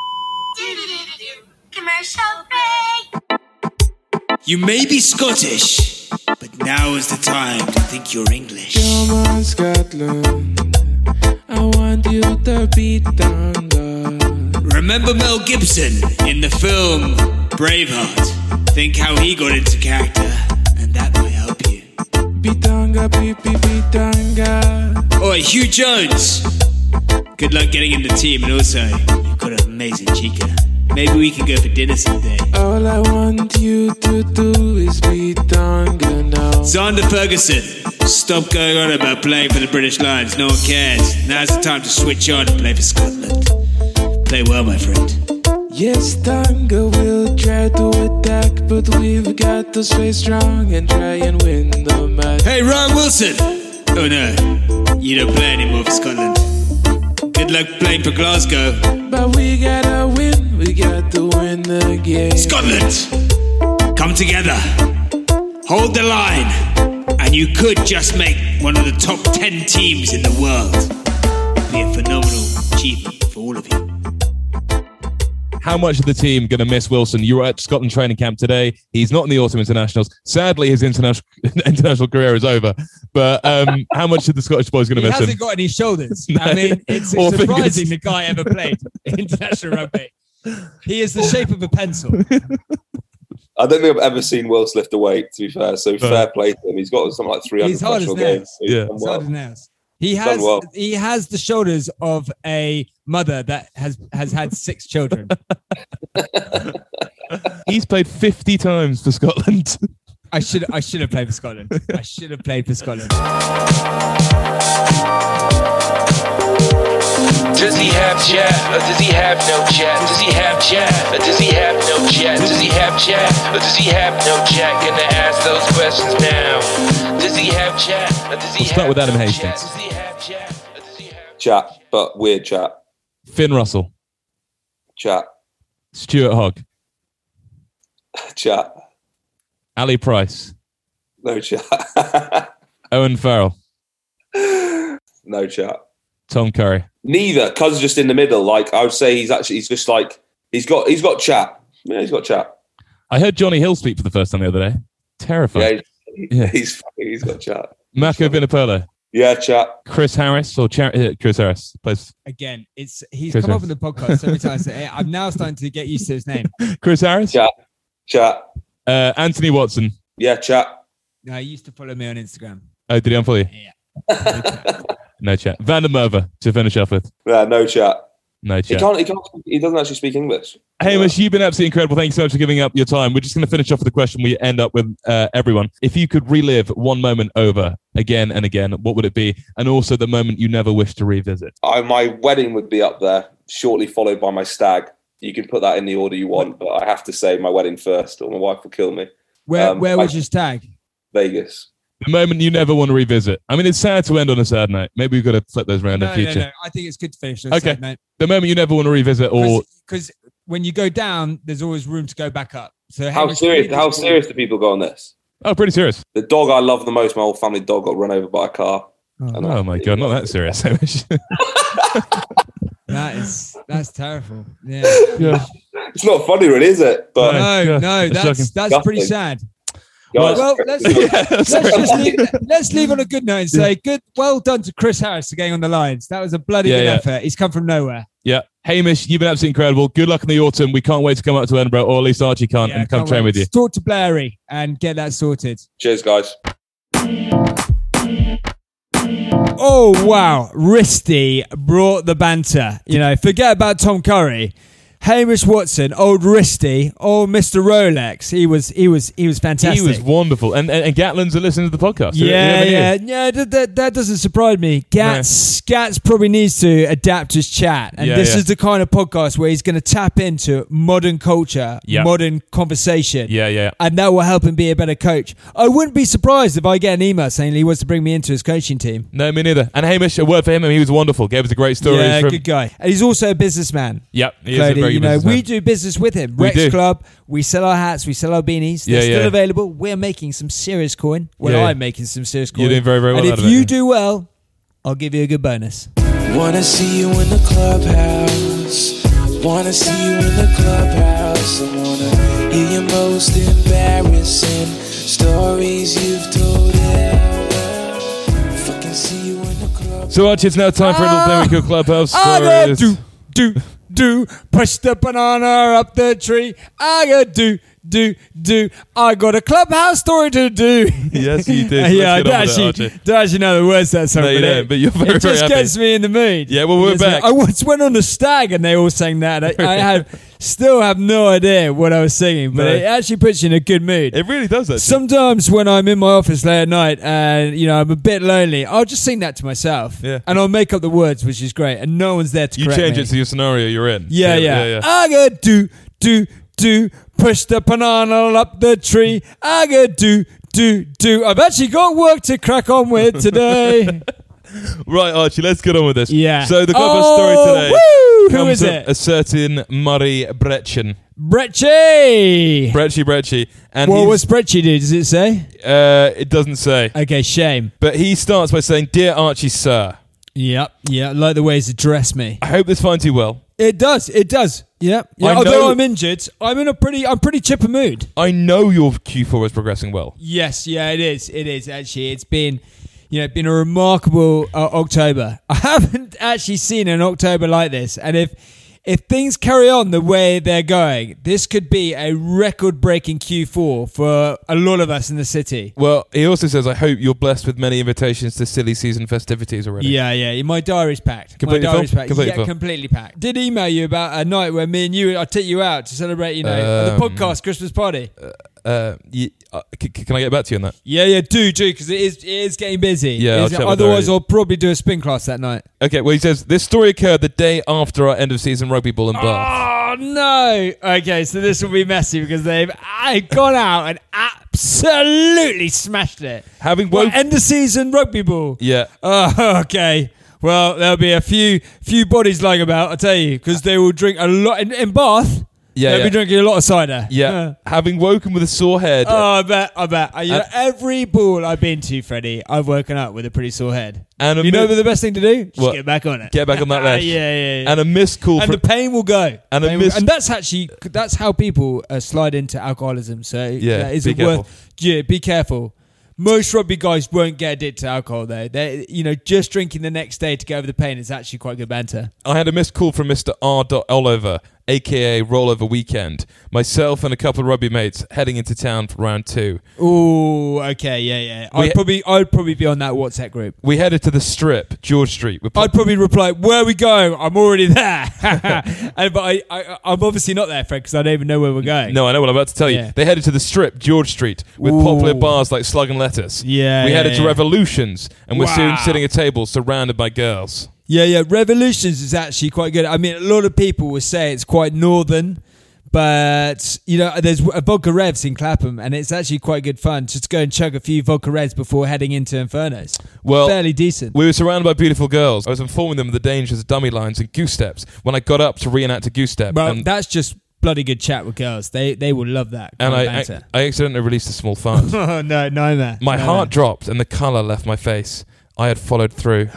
Commercial break. You may be Scottish, but now is the time to think you're English. Come on, Scotland, I want you to beat down the... Remember Mel Gibson in the film Braveheart? Think how he got into character, and that might help you. Beatanga, beatanga. Oi, Hugh Jones. Good luck getting in the team, and also, you've got an amazing chica. Maybe we can go for dinner someday. All I want you to do is be Tonga now. Xander Ferguson, stop going on about playing for the British Lions. No one cares. Now's the time to switch on and play for Scotland. Play well, my friend. Yes, Tonga will try to attack, but we've got to stay strong and try and win the match. Hey, Ryan Wilson! Oh no, you don't play anymore for Scotland. Good luck playing for Glasgow. But we gotta win, we got to win the game. Scotland, come together, hold the line, and you could just make one of the top 10 teams in the world. It'd be a phenomenal achievement for all of you. How much of the team going to miss Wilson? You were at Scotland training camp today. He's not in the autumn internationals. Sadly, his international career is over. But how much of the Scottish boys going to miss him? He hasn't got any shoulders. No. I mean, it's surprising the guy ever played international rugby. He is the shape of a pencil. I don't think I've ever seen Wilson lift a weight, to be fair. So fair play to him. He's got something like 300 He's hard as nails. He's hard as nails. He has the shoulders of a mother that has had 6 children. He's played 50 times for Scotland. I should have played for Scotland. I should have played for Scotland. Does he have chat or does he have no chat? Does he have chat or does he have no chat? Does he have chat or does he have no chat? Gonna ask those questions now. Does he have chat or does he have start with Adam Hastings. Does he have chat or does he have chat, but weird chat. Finn Russell. Chat. Stuart Hogg. Chat. Ali Price. No chat. Owen Farrell. No chat. Tom Curry. Neither. Cuz just in the middle. Like I would say he's got chat. Yeah, he's got chat. I heard Johnny Hill speak for the first time the other day. Terrifying. Yeah, he's got chat. Mako Vinipolo. Yeah, chat. Chris Harris Chris Harris plays. Again, he's Chris come Harris. Up in the podcast every time I say it. I'm now starting to get used to his name. Chris Harris. Chat. Anthony Watson. Yeah, chat. No, he used to follow me on Instagram. Oh, did he unfollow you? Yeah. No chat. Van der Merwe to finish off with. Yeah, no chat. No chat. He doesn't actually speak English. Hamish, you've been absolutely incredible. Thank you so much for giving up your time. We're just going to finish off with a question we end up with everyone. If you could relive one moment over again and again, what would it be? And also the moment you never wish to revisit. My wedding would be up there, shortly followed by my stag. You can put that in the order you want, but I have to say my wedding first or my wife will kill me. Where was your stag? Vegas. The moment you never want to revisit. I mean, it's sad to end on a sad note. Maybe we've got to flip those around in future. No. I think it's good to finish on a sad note. The moment you never want to revisit, or because when you go down, there's always room to go back up. So how serious do people go on this? Oh, pretty serious. The dog I love the most, my whole family dog, got run over by a car. Oh my God, not that serious. That's terrible. Yeah. It's not funny, really, is it? But no, that's pretty sad. Well, let's leave on a good note and say well done to Chris Harris for getting on the lines. That was a bloody good effort. He's come from nowhere. Yeah. Hamish, you've been absolutely incredible. Good luck in the autumn. We can't wait to come up to Edinburgh, or at least Archie can't, and come train with you. Talk to Blairy and get that sorted. Cheers, guys. Oh, wow. Risty brought the banter. Forget about Tom Curry. Hamish Watson, old Risty, old Mr. Rolex. He was fantastic. He was wonderful. And Gatland's are listening to the podcast. Yeah. That doesn't surprise me. Gats probably needs to adapt his chat, and this is the kind of podcast where he's going to tap into modern culture, modern conversation. Yeah. And that will help him be a better coach. I wouldn't be surprised if I get an email saying he wants to bring me into his coaching team. No, me neither. And Hamish, a word for him. I mean, he was wonderful. Gave us a great story. Yeah, good guy. And he's also a businessman. Yep, he is Cody, a very good businessman. we do business with him. Rex Club. We sell our hats. We sell our beanies. They're still available. We're making some serious coin. I'm making some serious coin. You're doing very, very well. And if you do well, I'll give you a good bonus. Wanna see you in the clubhouse. Wanna see you in the clubhouse. I wanna hear your most embarrassing stories you've told ever. Fucking see you in the clubhouse. So Archie, it's now time for a little Very Cool Clubhouse stories. Do push the banana up the tree. I got do. I got a clubhouse story to do. Yes, you do. So I don't actually know the words to that song. No, you don't, but you're very, it just very happy. gets me in the mood. Yeah, well, we're back. I once went on a stag and they all sang that. I still have no idea what I was singing, but it actually puts you in a good mood. It really does. Actually. Sometimes when I'm in my office late at night and I'm a bit lonely, I'll just sing that to myself. Yeah. And I'll make up the words, which is great, and no one's there to correct me. You change it to your scenario you're in. Yeah. I got do push the banana up the tree. I got do. I've actually got work to crack on with today. Right, Archie, let's get on with this. Yeah. So the clubhouse story today Woo! comes Who is from it? a certain Murray Bretchen. Bretchy. And what's Bretchy do? Does it say? It doesn't say. Okay, shame. But he starts by saying, "Dear Archie, sir." Yep. I like the way he's addressed me. I hope this finds you well. It does. Yeah. Although I'm injured, I'm pretty chipper mood. I know your Q4 is progressing well. Yes, it is actually. It's been a remarkable October. I haven't actually seen an October like this, and if things carry on the way they're going, this could be a record-breaking Q4 for a lot of us in the city. Well, he also says, I hope you're blessed with many invitations to silly season festivities already. Yeah. My diary's packed. Completely full? Completely packed. Did email you about a night where me and you, I take you out to celebrate, the podcast Christmas party. Can I get back to you on that? Yeah, do, because it is getting busy. Yeah, otherwise I'll probably do a spin class that night. Okay, well, he says, this story occurred the day after our end of season rugby ball in Bath. Oh, no. Okay, so this will be messy because they've gone out and absolutely smashed it. End of season rugby ball? Yeah. Oh, okay. Well, there'll be a few bodies lying about, I tell you, because they will drink a lot in Bath. They'll be drinking a lot of cider. Yeah. Having woken with a sore head. Oh, I bet. Every ball I've been to, Freddie, I've woken up with a pretty sore head. And you know the best thing to do? Just get back on it. Get back on that ledge. Yeah. And a missed call. And the pain will go. And that's how people slide into alcoholism. So be careful. Be careful. Most rugby guys won't get addicted to alcohol, though. They, just drinking the next day to get over the pain is actually quite good banter. I had a missed call from Mr. R. Oliver, a.k.a. Rollover Weekend. Myself and a couple of rugby mates heading into town for round 2. Ooh, okay, yeah. I'd probably be on that WhatsApp group. We headed to the Strip, George Street. I'd probably reply, where are we going? I'm already there. But I'm obviously not there, Fred, because I don't even know where we're going. No, I know what I'm about to tell you. They headed to the Strip, George Street, with popular bars like Slug and Lettuce. Yeah. We headed to Revolutions, and we're soon sitting at tables surrounded by girls. Yeah. Revolutions is actually quite good. I mean, a lot of people will say it's quite northern, but, there's a Vodka Revs in Clapham, and it's actually quite good fun just to go and chug a few Vodka Revs before heading into Infernos. Well, fairly decent. We were surrounded by beautiful girls. I was informing them of the dangers of dummy lines and goose steps when I got up to reenact a goose step. Well, that's just bloody good chat with girls. They will love that. And I accidentally released a small fart. Oh, no, nightmare. My heart dropped and the colour left my face. I had followed through.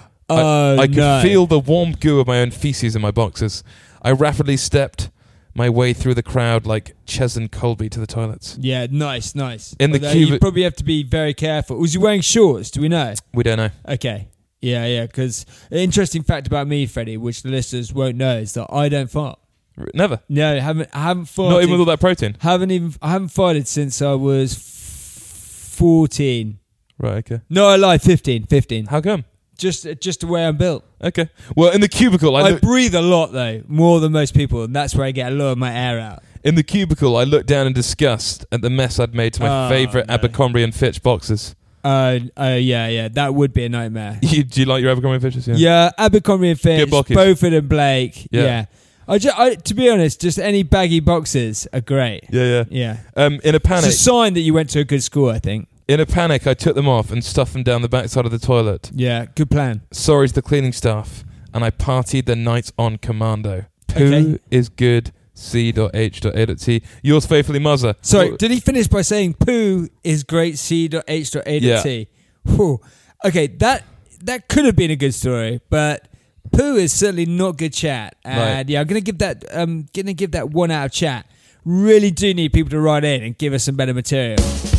I could feel the warm goo of my own feces in my boxers. I rapidly stepped my way through the crowd like Chesn Colby to the toilets. Yeah, nice. In the queue, you probably have to be very careful. Was he wearing shorts? Do we know? We don't know. Okay. Yeah, because an interesting fact about me, Freddie, which the listeners won't know, is that I don't fart. Never? No, I haven't farted. Not even with all that protein? I haven't farted since I was 14. Right, okay. No, I lied, 15. How come? Just the way I'm built. Okay. Well, in the cubicle, I breathe a lot though, more than most people, and that's where I get a lot of my air out. In the cubicle, I looked down in disgust at the mess I'd made to my favourite Abercrombie and Fitch boxes. Yeah, that would be a nightmare. Do you like your Abercrombie and Fitches? Yeah, Abercrombie and Fitch, Beaufort and Blake. Yeah. I to be honest, just any baggy boxes are great. Yeah. In a panic, it's a sign that you went to a good school, I think. In a panic, I took them off and stuffed them down the backside of the toilet. Yeah, good plan. Sorry to the cleaning staff, and I partied the night on commando. Poo is good. C.H.A.T. Yours faithfully, Muzzer. Sorry, did he finish by saying poo is great? C.H.A.T. Yeah. Whew. Okay, that could have been a good story, but poo is certainly not good chat. And yeah, I'm gonna give that 1 out of chat. Really do need people to write in and give us some better material.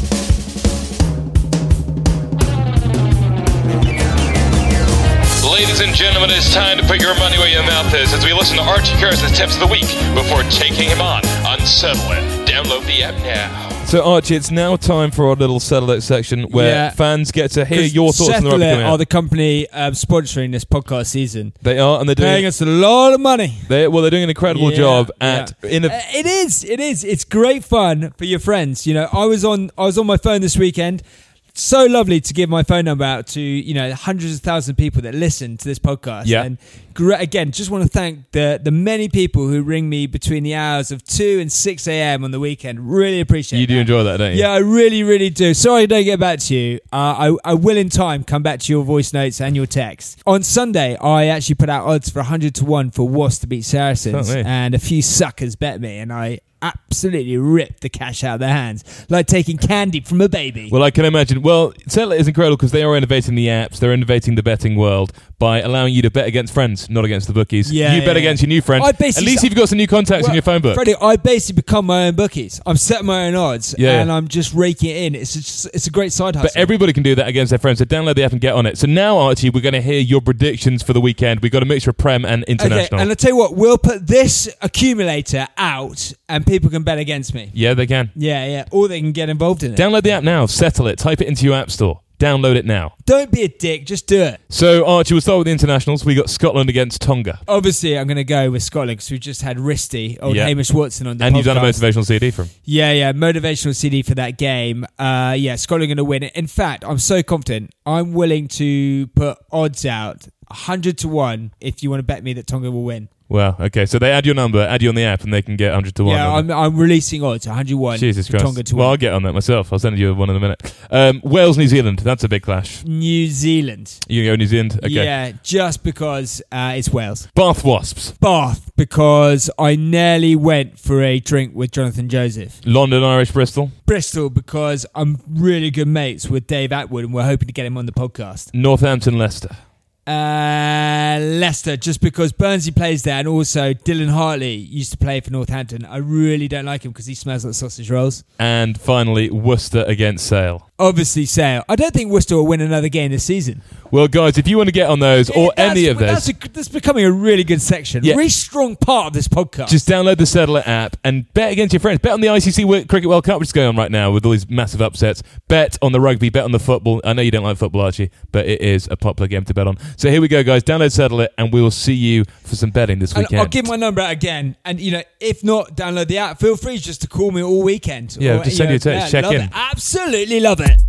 Ladies and gentlemen, it's time to put your money where your mouth is as we listen to Archie Curtis's tips of the week before taking him on. Unsettle it. Download the app now. So Archie, it's now time for our little Settle It section where fans get to hear your thoughts on the rugby. Settle It are the company sponsoring this podcast season. They are, and they're paying us a lot of money. They're doing an incredible job at. It is. It's great fun for your friends. You know, I was on my phone this weekend. So lovely to give my phone number out to hundreds of thousands of people that listen to this podcast. Yeah. And again, just want to thank the many people who ring me between the hours of 2 and 6 a.m. on the weekend. Really appreciate it. You do enjoy that, don't you? Yeah, I really, really do. Sorry I don't get back to you. I will in time come back to your voice notes and your texts. On Sunday, I actually put out odds for 100-1 for Wasps to beat Saracens, and a few suckers bet me, and I absolutely ripped the cash out of their hands, like taking candy from a baby. Well, I can imagine. Well, Settle It is incredible because they are innovating the apps. They're innovating the betting world by allowing you to bet against friends, not against the bookies. You bet against your new friends. At least you've got some new contacts in your phone book. Freddie, I basically become my own bookies. I'm setting my own odds, and I'm just raking it in. It's a great side hustle. But everybody can do that against their friends, so download the app and get on it. So now, Archie, we're going to hear your predictions for the weekend. We've got a mixture of Prem and International. Okay, and I'll tell you what, we'll put this accumulator out and people can bet against me. Yeah, they can. Yeah. Or they can get involved in it. Download the app now. Settle It. Type it into your app store. Download it now. Don't be a dick. Just do it. So, Archie, we'll start with the internationals. We got Scotland against Tonga. Obviously, I'm going to go with Scotland because we just had Risty, Hamish Watson on the podcast. And you've done a motivational CD for him. Yeah. Motivational CD for that game. Scotland going to win it. In fact, I'm so confident. I'm willing to put odds out 100-1 if you want to bet me that Tonga will win. Wow, okay. So they add your number, add you on the app, and they can get 100-1. Yeah, I'm releasing odds, 100-1. Jesus Christ. Tonga to well, win. I'll get on that myself. I'll send you one in a minute. Wales, New Zealand. That's a big clash. New Zealand. You can go New Zealand? Okay. Yeah, just because it's Wales. Bath Wasps. Bath, because I nearly went for a drink with Jonathan Joseph. London, Irish, Bristol. Bristol, because I'm really good mates with Dave Atwood, and we're hoping to get him on the podcast. Northampton, Leicester. Leicester, just because Burnsy plays there, and also Dylan Hartley used to play for Northampton. I really don't like him because he smells like sausage rolls. And finally, Worcester against Sale. Obviously, Sale. I don't think Worcester will win another game this season. Well, guys, if you want to get on those or any of those... That's becoming a really good section. Yeah. Really strong part of this podcast. Just download the Settle It app and bet against your friends. Bet on the ICC Cricket World Cup, which is going on right now with all these massive upsets. Bet on the rugby, bet on the football. I know you don't like football, Archie, but it is a popular game to bet on. So here we go, guys. Download Settle It, and we will see you for some betting this weekend. I'll give my number out again. And, if not, download the app. Feel free just to call me all weekend. Yeah, or, just send you a text. Check in. It. Absolutely love it.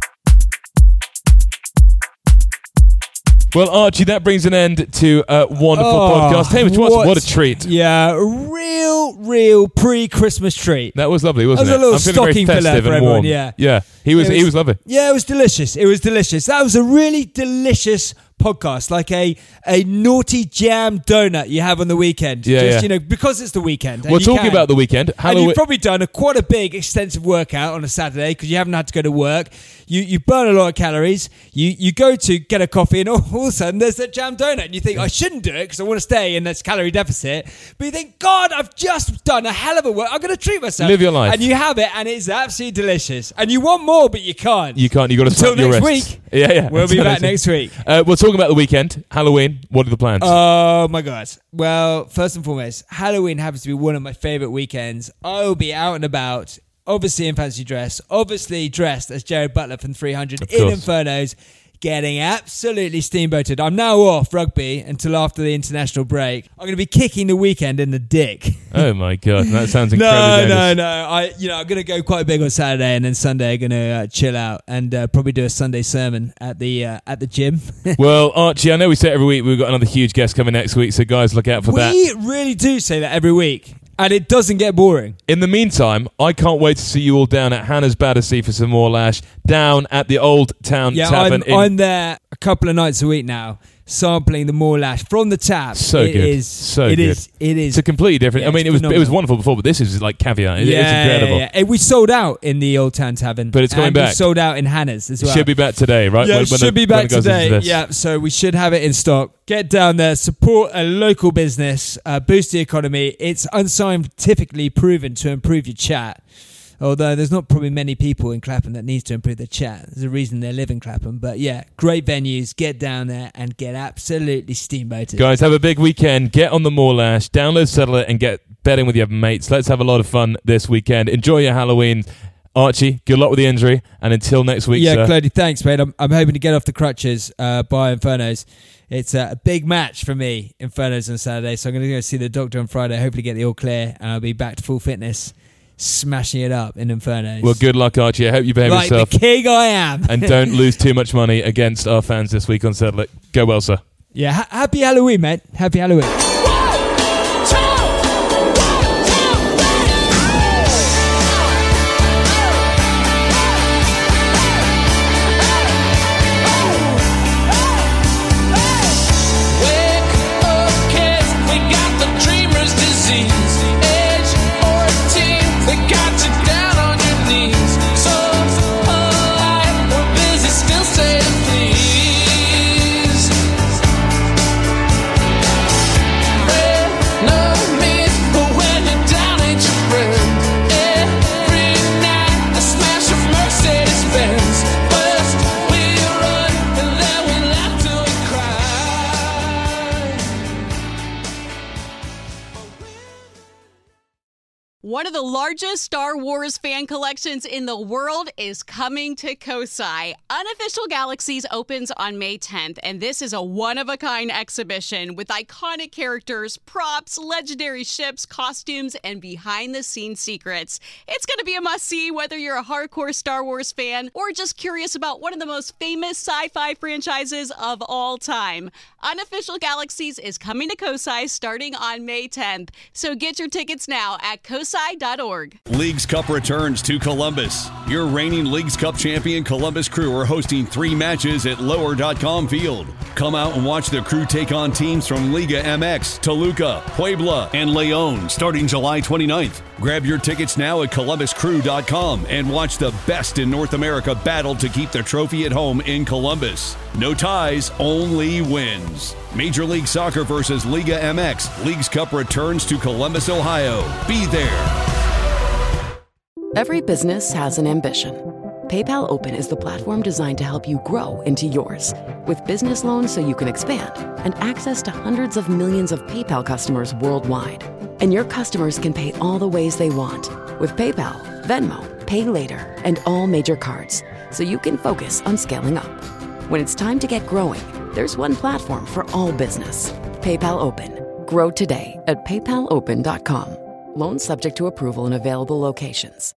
Well, Archie, that brings an end to a wonderful podcast. Hamish Watson, what a treat. Yeah, a real pre-Christmas treat. That was lovely, wasn't it? That was a little stocking filler for everyone, yeah. Yeah, he was lovely. Yeah, it was delicious. That was a really delicious podcast, like a naughty jam donut you have on the weekend. Because it's the weekend. We're talking about the weekend. And you've probably done quite a big, extensive workout on a Saturday because you haven't had to go to work. You burn a lot of calories. You go to get a coffee and all of a sudden there's that jam donut. And you think, I shouldn't do it because I want to stay in this calorie deficit. But you think, God, I've just done a hell of a work. I'm going to treat myself. Live your life. And you have it and it's absolutely delicious. And you want more, but you can't. You can't. You've got to stop your next wrists. week. Yeah. We'll be back next week. We're talking about the weekend, Halloween. What are the plans? Oh my God. Well, first and foremost, Halloween happens to be one of my favourite weekends. I will be out and about, obviously in fancy dress, obviously dressed as Jared Butler from 300 in Infernos, getting absolutely steamboated. I'm now off rugby until after the international break. I'm going to be kicking the weekend in the dick. Oh my God, that sounds incredibly dangerous. No. I'm going to go quite big on Saturday, and then Sunday I'm going to chill out and probably do a Sunday sermon at the gym. Well, Archie, I know we say it every week. We've got another huge guest coming next week, so guys, look out for that. We really do say that every week. And it doesn't get boring. In the meantime, I can't wait to see you all down at Hannah's Battersea for some more lash, down at the Old Town Tavern. I'm there a couple of nights a week now, sampling the Moorlash from the tap. So good. It is. It's a completely different. Yeah, I mean, it was wonderful before, but this is like caviar. It's incredible. Yeah. We sold out in the Old Town Tavern, but it's coming back. We sold out in Hannah's as well. It should be back today, right? Yeah, it should be back today. Yeah, so we should have it in stock. Get down there, support a local business, boost the economy. It's unscientifically proven to improve your chat. Although there's not probably many people in Clapham that needs to improve their chat. There's a reason they live in Clapham. But yeah, great venues. Get down there and get absolutely steamboated. Guys, have a big weekend. Get on the Moorlash, download Settle It, and get betting with your mates. Let's have a lot of fun this weekend. Enjoy your Halloween. Archie, good luck with the injury. And until next week, sir. Yeah, Clody, thanks, mate. I'm hoping to get off the crutches by Infernos. It's a big match for me, Infernos on Saturday. So I'm going to go see the doctor on Friday, hopefully get the all clear, and I'll be back to full fitness. Smashing it up in Infernos. Well, good luck, Archie. I hope you behave yourself. Like the king I am. And don't lose too much money against our fans this week on Settle It. Go well, sir. Yeah, happy Halloween, mate. Happy Halloween. One of the largest Star Wars fan collections in the world is coming to Kosai. Unofficial Galaxies opens on May 10th, and this is a one-of-a-kind exhibition with iconic characters, props, legendary ships, costumes, and behind-the-scenes secrets. It's going to be a must-see whether you're a hardcore Star Wars fan or just curious about one of the most famous sci-fi franchises of all time. Unofficial Galaxies is coming to Kosai starting on May 10th, so get your tickets now at Kosai.org. Leagues Cup returns to Columbus. Your reigning Leagues Cup champion Columbus Crew are hosting 3 matches at Lower.com Field. Come out and watch the Crew take on teams from Liga MX, Toluca, Puebla, and Leon starting July 29th. Grab your tickets now at ColumbusCrew.com and watch the best in North America battle to keep the trophy at home in Columbus. No ties, only wins. Major League Soccer versus Liga MX. Leagues Cup returns to Columbus, Ohio. Be there. Every business has an ambition. PayPal Open is the platform designed to help you grow into yours. With business loans so you can expand and access to hundreds of millions of PayPal customers worldwide. And your customers can pay all the ways they want with PayPal, Venmo, Pay Later, and all major cards, so you can focus on scaling up. When it's time to get growing, there's one platform for all business. PayPal Open. Grow today at paypalopen.com. Loans subject to approval in available locations.